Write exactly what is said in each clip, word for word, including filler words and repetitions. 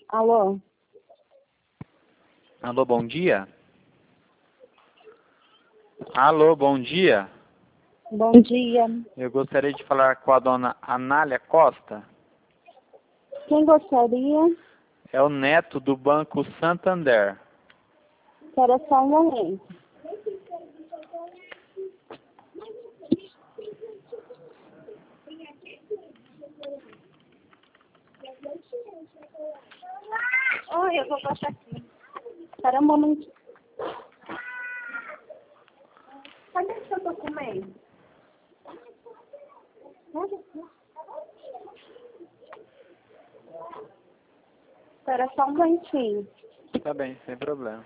Alô? Alô, bom dia? Alô, bom dia? Bom dia. Eu gostaria de falar com a dona Anália Costa. Quem gostaria? É o neto do Banco Santander. Espera só um momento. Oi, eu vou passar aqui. Espera um momento. Cadê o seu documento? Espera só um momentinho. Tá bem, sem problema.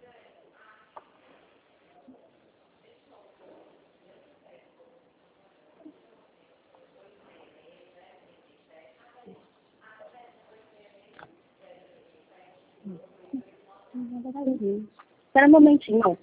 Espera um momentinho. Não.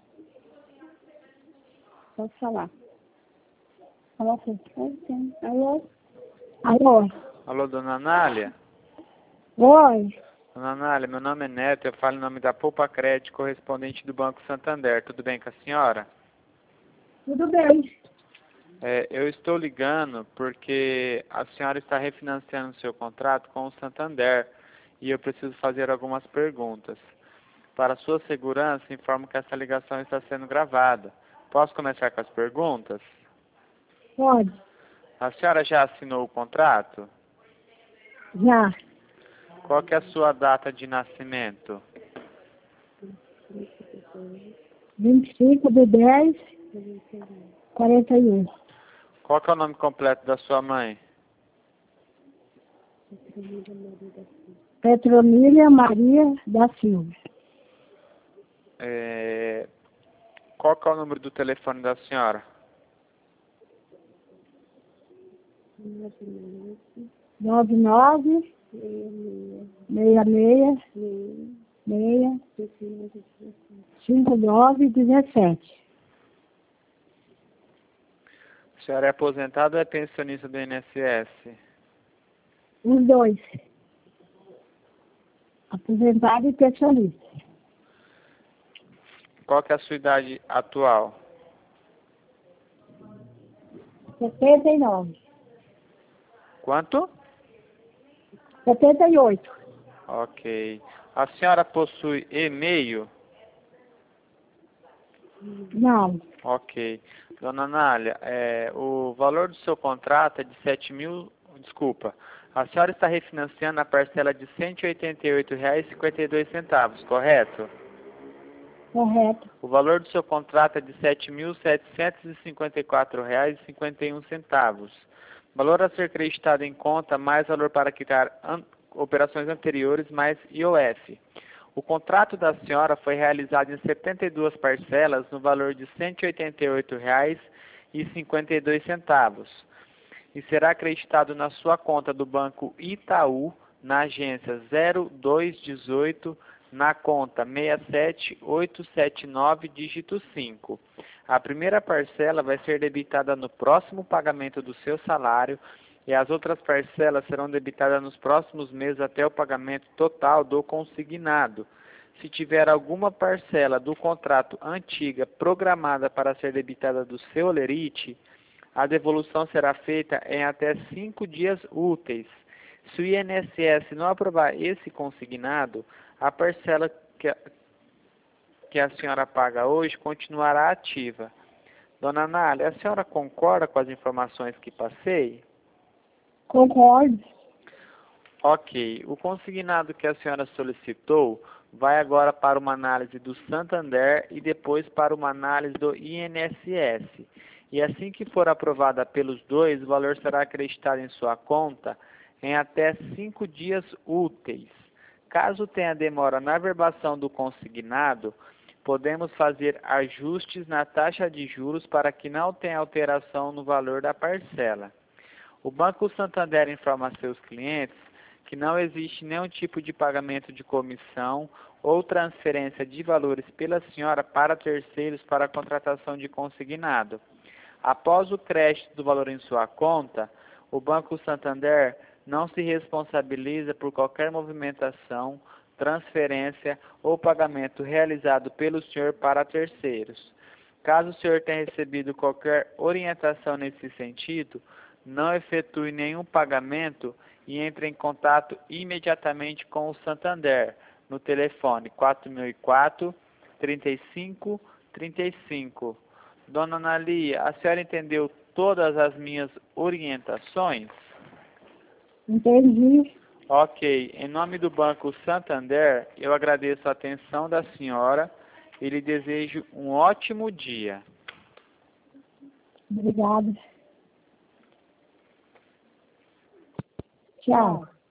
Posso falar? Alô? Alô? Alô? Alô, dona Anália? Oi? Dona Anália, meu nome é Neto, eu falo em nome da Poupa Crédito, correspondente do Banco Santander. Tudo bem com a senhora? Tudo bem. É, eu estou ligando porque a senhora está refinanciando seu contrato com o Santander e eu preciso fazer algumas perguntas. Para sua segurança, informo que essa ligação está sendo gravada. Posso começar com as perguntas? Pode. A senhora já assinou o contrato? Já. Qual que é a sua data de nascimento? vinte e cinco de dez, quarenta e um. Qual que é o nome completo da sua mãe? Petronília Maria da Silva. É... Qual que é o número do telefone da senhora? nove nove, seis seis, seis, cinco nove, dezessete. A senhora é aposentada ou é pensionista do I N S S? Os dois. Aposentado e pensionista. Qual que é a sua idade atual? setenta e nove. Quanto? setenta e oito. Ok. A senhora possui e-mail? Não. Ok. Dona Anália, é, o valor do seu contrato é de sete mil... Desculpa. A senhora está refinanciando a parcela de cento e oitenta e oito reais e cinquenta e dois centavos, correto? Correto. O valor do seu contrato é de sete mil setecentos e cinquenta e quatro reais e cinquenta e um centavos. Valor a ser creditado em conta, mais valor para quitar an operações anteriores, mais I O F. O contrato da senhora foi realizado em setenta e duas parcelas no valor de cento e oitenta e oito reais e cinquenta e dois centavos. E será acreditado na sua conta do Banco Itaú, na agência zero dois dezoito, na conta seis sete oito sete nove, dígito cinco. A primeira parcela vai ser debitada no próximo pagamento do seu salário e as outras parcelas serão debitadas nos próximos meses até o pagamento total do consignado. Se tiver alguma parcela do contrato antiga programada para ser debitada do seu holerite, a devolução será feita em até cinco dias úteis. Se o I N S S não aprovar esse consignado, a parcela que a, que a senhora paga hoje continuará ativa. Dona Anália, a senhora concorda com as informações que passei? Concordo. Ok. O consignado que a senhora solicitou vai agora para uma análise do Santander e depois para uma análise do I N S S. E assim que for aprovada pelos dois, o valor será acreditado em sua conta em até cinco dias úteis. Caso tenha demora na verbação do consignado, podemos fazer ajustes na taxa de juros para que não tenha alteração no valor da parcela. O Banco Santander informa a seus clientes que não existe nenhum tipo de pagamento de comissão ou transferência de valores pela senhora para terceiros para a contratação de consignado. Após o crédito do valor em sua conta, o Banco Santander não se responsabiliza por qualquer movimentação, transferência ou pagamento realizado pelo senhor para terceiros. Caso o senhor tenha recebido qualquer orientação nesse sentido, não efetue nenhum pagamento e entre em contato imediatamente com o Santander, no telefone quatro mil e quatro, trinta e cinco, trinta e cinco. Dona Analia, a senhora entendeu todas as minhas orientações? Entendi. Ok. Em nome do Banco Santander, eu agradeço a atenção da senhora e lhe desejo um ótimo dia. Obrigada. Tchau.